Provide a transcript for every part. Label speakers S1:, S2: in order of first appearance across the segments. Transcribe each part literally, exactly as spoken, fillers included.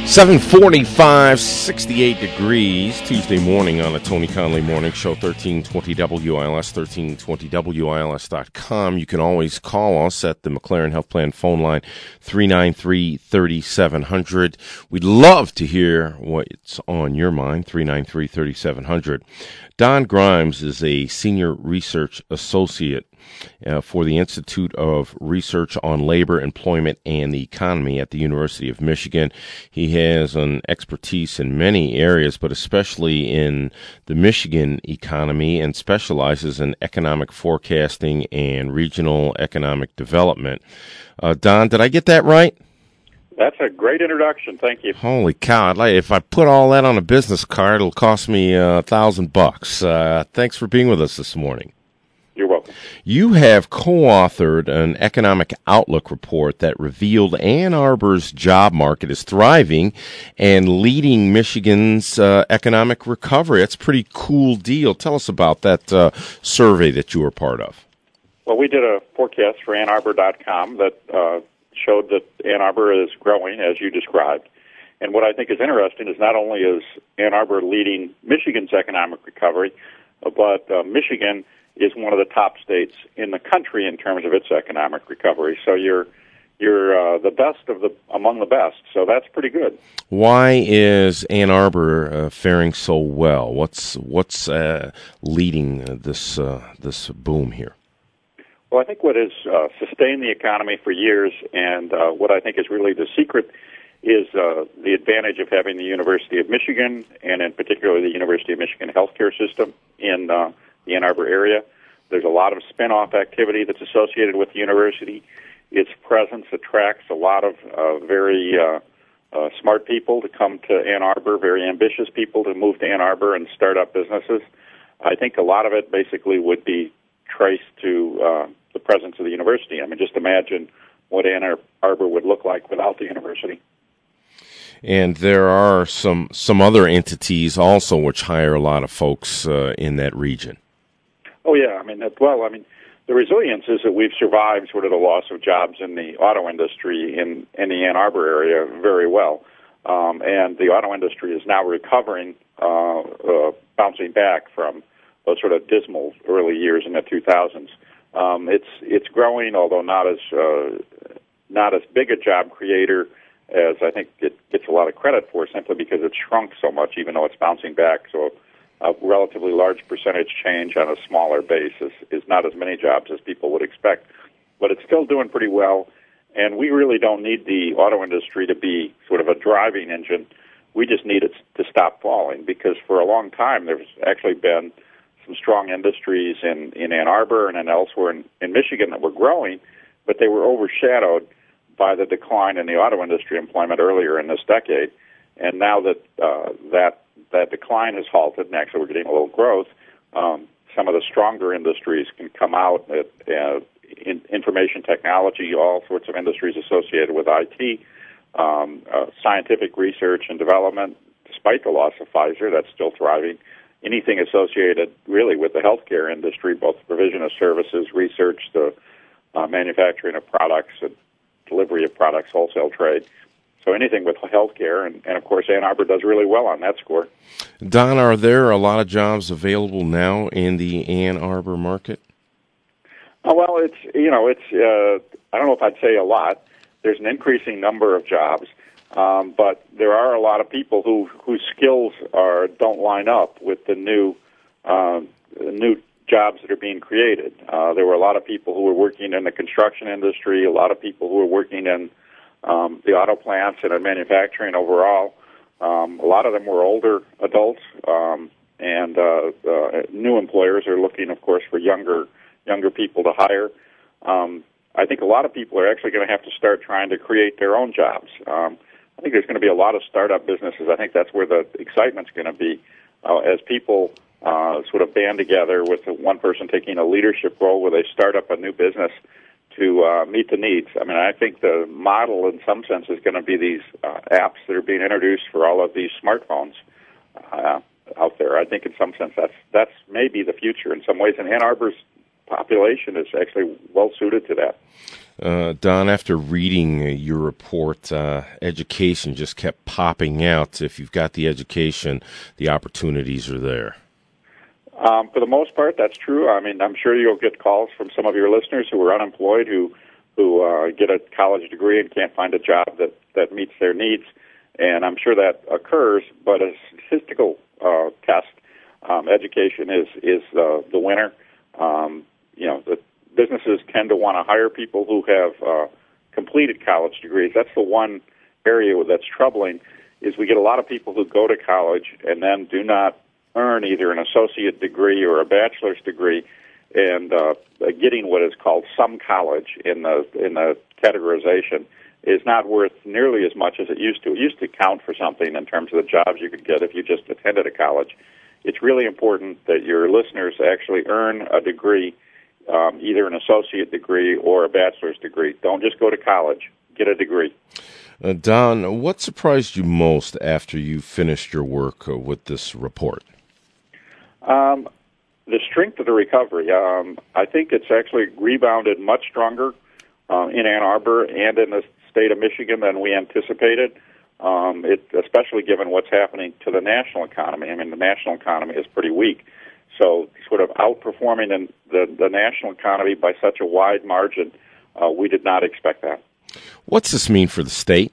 S1: seven forty-five, sixty-eight degrees, Tuesday morning on the Tony Conley Morning Show, thirteen twenty W I L S, thirteen twenty W I L S dot com. You can always call us at the McLaren Health Plan phone line, three nine three, three seven zero zero. We'd love to hear what's on your mind, three nine three, three seven zero zero. Don Grimes is a senior research associate Uh, for the Institute of Research on Labor, Employment, and the Economy at the University of Michigan. He has an expertise in many areas, but especially in the Michigan economy, and specializes in economic forecasting and regional economic development. Uh, Don, did I get that right?
S2: That's a great introduction. Thank you.
S1: Holy cow. I'd like, if I put all that on a business card, it'll cost me a uh, thousand bucks. Uh, thanks for being with us this morning.
S2: You're welcome.
S1: You have co-authored an economic outlook report that revealed Ann Arbor's job market is thriving and leading Michigan's uh, economic recovery. That's a pretty cool deal. Tell us about that uh, survey that you were part of.
S2: Well, we did a forecast for Ann Arbor dot com that uh, showed that Ann Arbor is growing, as you described. And what I think is interesting is not only is Ann Arbor leading Michigan's economic recovery, but uh, Michigan is one of the top states in the country in terms of its economic recovery. So you're you're uh, the best of the among the best. So that's pretty good.
S1: Why is Ann Arbor uh, faring so well? What's what's uh, leading this uh, this boom here?
S2: Well, I think what has uh, sustained the economy for years, and uh, what I think is really the secret, is uh, the advantage of having the University of Michigan, and in particular the University of Michigan healthcare system in uh, the Ann Arbor area. There's a lot of spin-off activity that's associated with the university. Its presence attracts a lot of uh, very uh, uh, smart people to come to Ann Arbor, very ambitious people to move to Ann Arbor and start up businesses. I think a lot of it basically would be traced to uh, the presence of the university. I mean, just imagine what Ann Arbor would look like without the university.
S1: And there are some some other entities also which hire a lot of folks uh, in that region.
S2: Oh, yeah. I mean, well, I mean, the resilience is that we've survived sort of the loss of jobs in the auto industry in, in the Ann Arbor area very well. Um, and the auto industry is now recovering, uh, uh, bouncing back from those sort of dismal early years in the two thousands. Um, it's it's growing, although not as uh, not as big a job creator as I think it gets a lot of credit for, simply because it's shrunk so much, even though it's bouncing back. So a relatively large percentage change on a smaller base is, is not as many jobs as people would expect. But it's still doing pretty well, and we really don't need the auto industry to be sort of a driving engine. We just need it to stop falling, because for a long time there's actually been some strong industries in, in Ann Arbor and then elsewhere in, in Michigan that were growing, but they were overshadowed by the decline in the auto industry employment earlier in this decade. And now that uh, that that decline has halted, and actually we're getting a little growth, um, some of the stronger industries can come out. At, uh, in information technology, all sorts of industries associated with I T, um, uh, scientific research and development, despite the loss of Pfizer, that's still thriving. Anything associated really with the healthcare industry, both the provision of services, research, the uh, manufacturing of products, and delivery of products, wholesale trade. So anything with healthcare, and, and of course Ann Arbor does really well on that score.
S1: Don, are there a lot of jobs available now in the Ann Arbor market?
S2: Oh, well, it's, you know, it's, uh, I don't know if I'd say a lot. There's an increasing number of jobs, um, but there are a lot of people who whose skills are don't line up with the new uh, new jobs that are being created. Uh, there were a lot of people who were working in the construction industry, a lot of people who were working in um, the auto plants and in manufacturing overall. Um, a lot of them were older adults, um, and uh, uh, new employers are looking, of course, for younger younger people to hire. Um, I think a lot of people are actually going to have to start trying to create their own jobs. Um, I think there's going to be a lot of startup businesses. I think that's where the excitement's going to be uh, as people uh, sort of band together with one person taking a leadership role where they start up a new business to uh, meet the needs. I mean, I think the model in some sense is going to be these uh, apps that are being introduced for all of these smartphones uh, out there. I think in some sense that's that's maybe the future in some ways, and Ann Arbor's population is actually well suited to that.
S1: Uh, Don, after reading uh, your report, uh, education just kept popping out. If you've got the education, the opportunities are there.
S2: Um, for the most part, that's true. I mean, I'm sure you'll get calls from some of your listeners who are unemployed, who who uh, get a college degree and can't find a job that, that meets their needs. And I'm sure that occurs, but a statistical uh, test, um, education is, is uh, the winner. Um, you know, the businesses tend to want to hire people who have uh, completed college degrees. That's the one area that's troubling, is we get a lot of people who go to college and then do not earn either an associate degree or a bachelor's degree, and uh, getting what is called some college in the in the categorization is not worth nearly as much as it used to. It used to count for something in terms of the jobs you could get if you just attended a college. It's really important that your listeners actually earn a degree, um, either an associate degree or a bachelor's degree. Don't just go to college. Get a degree.
S1: Uh, Don, what surprised you most after you finished your work uh, with this report?
S2: Um, the strength of the recovery. Um, I think it's actually rebounded much stronger uh, in Ann Arbor and in the state of Michigan than we anticipated, um, it, especially given what's happening to the national economy. I mean, the national economy is pretty weak. So sort of outperforming in the, the national economy by such a wide margin, uh, we did not expect that.
S1: What's this mean for the state?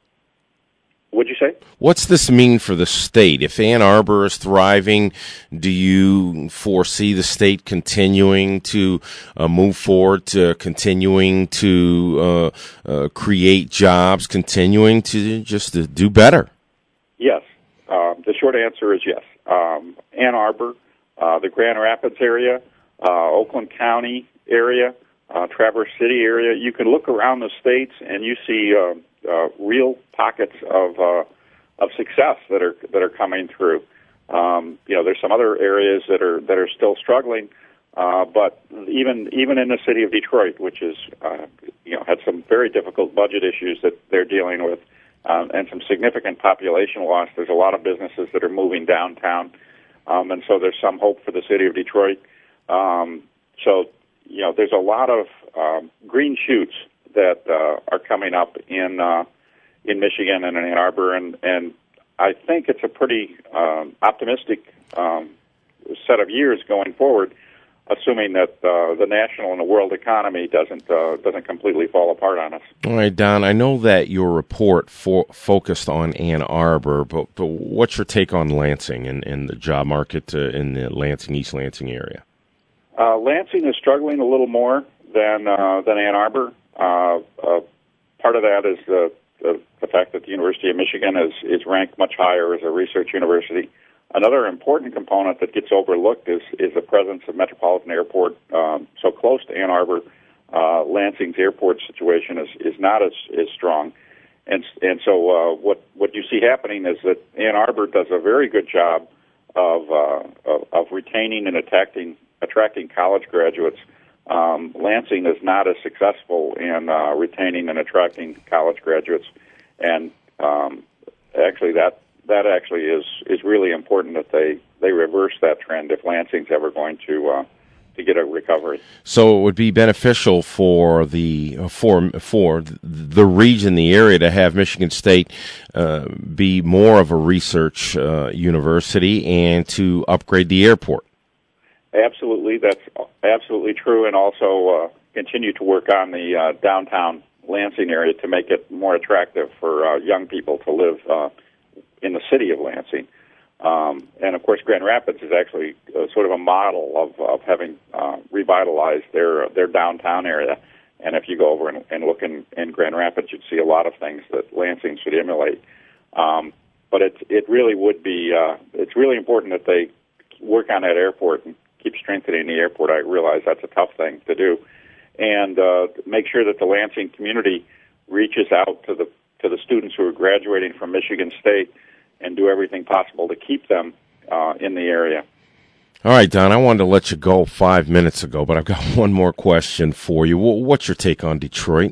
S2: What'd you say?
S1: What's this mean for the state? If Ann Arbor is thriving, do you foresee the state continuing to uh, move forward, to continuing to uh, uh, create jobs, continuing to just to do better?
S2: Yes. Um, the short answer is yes. Um, Ann Arbor, uh, the Grand Rapids area, uh, Oakland County area, uh, Traverse City area, you can look around the states and you see uh, uh, real pockets of uh, of success that are that are coming through. Um, you know, there's some other areas that are that are still struggling, uh, but even even in the city of Detroit, which is uh, you know had some very difficult budget issues that they're dealing with, um, and some significant population loss. There's a lot of businesses that are moving downtown, um, and so there's some hope for the city of Detroit. Um, so you know, there's a lot of um, green shoots that uh, are coming up in uh, in Michigan and in Ann Arbor, and, and I think it's a pretty um, optimistic um, set of years going forward, assuming that uh, the national and the world economy doesn't uh, doesn't completely fall apart on us.
S1: All right, Don, I know that your report for, focused on Ann Arbor, but, but what's your take on Lansing and, and the job market uh, in the Lansing, East Lansing area?
S2: Uh, Lansing is struggling a little more than uh, than Ann Arbor. Uh, uh, part of that is the, the the fact that the University of Michigan is is ranked much higher as a research university. Another important component that gets overlooked is is the presence of Metropolitan Airport um, so close to Ann Arbor. Uh, Lansing's airport situation is, is not as, as strong, and and so uh, what what you see happening is that Ann Arbor does a very good job of uh, of, of retaining and attracting attracting college graduates. Um, Lansing is not as successful in uh, retaining and attracting college graduates, and um, actually that that actually is, is really important that they, they reverse that trend if Lansing's ever going to uh, to get a recovery.
S1: So it would be beneficial for the for for the region, the area, to have Michigan State uh, be more of a research uh, university and to upgrade the airport.
S2: Absolutely, that's absolutely true, and also uh, continue to work on the uh, downtown Lansing area to make it more attractive for uh, young people to live uh, in the city of Lansing. Um, and, of course, Grand Rapids is actually uh, sort of a model of, of having uh, revitalized their their downtown area. And if you go over and, and look in, in Grand Rapids, you'd see a lot of things that Lansing should emulate. Um, but it, it really would be, uh, it's really important that they work on that airport and keep strengthening the airport. I realize that's a tough thing to do. And uh, make sure that the Lansing community reaches out to the to the students who are graduating from Michigan State and do everything possible to keep them uh, in the area.
S1: All right, Don, I wanted to let you go five minutes ago, but I've got one more question for you. What's your take on Detroit?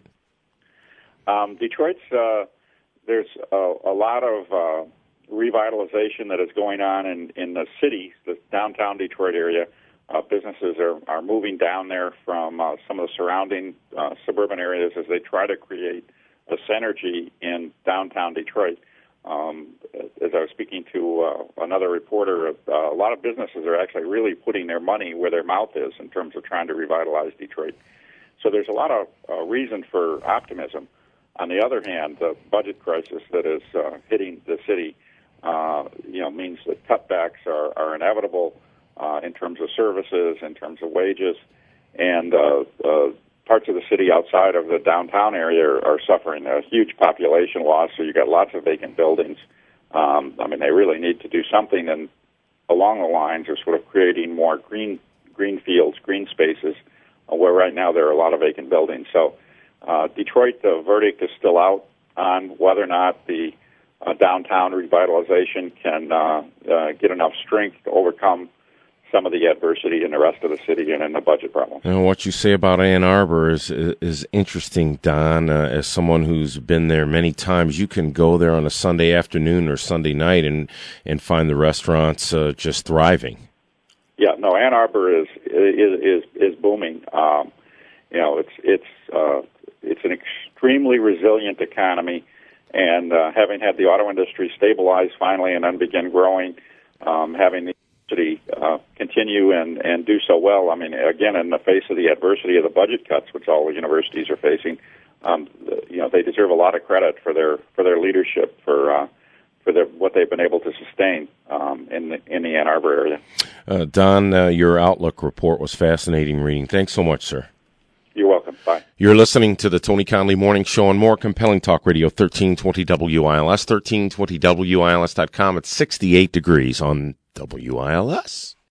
S2: Um, Detroit's, uh, there's a, a lot of uh, revitalization that is going on in, in the city, the downtown Detroit area. Uh, businesses are, are moving down there from uh, some of the surrounding uh, suburban areas as they try to create a synergy in downtown Detroit. Um, as I was speaking to uh, another reporter, uh, a lot of businesses are actually really putting their money where their mouth is in terms of trying to revitalize Detroit. So there's a lot of uh, reason for optimism. On the other hand, the budget crisis that is uh, hitting the city, uh, you know, means that cutbacks are, are inevitable uh, in terms of services, in terms of wages, and uh, uh, parts of the city outside of the downtown area are, are suffering a huge population loss. So you got lots of vacant buildings. Um, I mean, they really need to do something, and along the lines of sort of creating more green green fields, green spaces, uh, where right now there are a lot of vacant buildings. So. Uh, Detroit, the verdict is still out on whether or not the uh, downtown revitalization can uh, uh, get enough strength to overcome some of the adversity in the rest of the city and in the budget problem.
S1: And what you say about Ann Arbor is is interesting, Don. Uh, as someone who's been there many times, you can go there on a Sunday afternoon or Sunday night and, and find the restaurants uh, just thriving.
S2: Yeah, no, Ann Arbor is is is, is booming. Um, you know, it's it's. Uh, It's an extremely resilient economy, and uh, having had the auto industry stabilize finally and then begin growing, um, having the university uh, continue and, and do so well, I mean, again, in the face of the adversity of the budget cuts, which all the universities are facing, um, you know, they deserve a lot of credit for their for their leadership, for uh, for their, what they've been able to sustain um, in the in the Ann Arbor area.
S1: Uh, Don, uh, your Outlook report was fascinating reading. Thanks so much, sir.
S2: You're welcome. Bye.
S1: You're listening to the Tony Conley Morning Show on more Compelling Talk Radio, thirteen twenty W I L S, thirteen twenty W I L S dot com. It's sixty-eight degrees on W I L S.